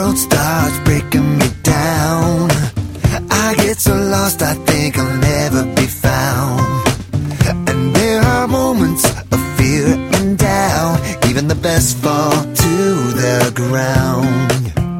world starts breaking me down. I get so lost, I think I'll never be found. And there are moments of fear and doubt, even the best fall to the ground.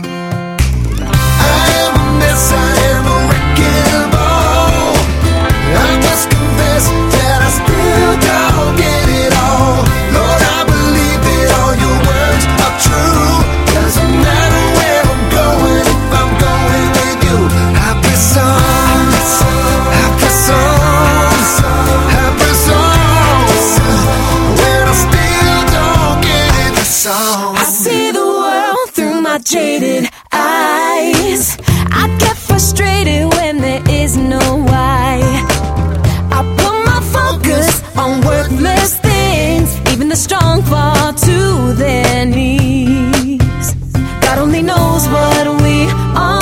I am a mess, I am a wrecking ball. I must confess that I still don't get it all. Lord, I believe that all your words are true. Doesn't matter where I'm going, if I'm going with you. Happy songs, happy songs, happy songs. When I still don't get it, the song. I see the world through my jaded eyes. I get frustrated when there is no why. I put my focus on worthless things. Even the strong fall to their knees. God only knows what we are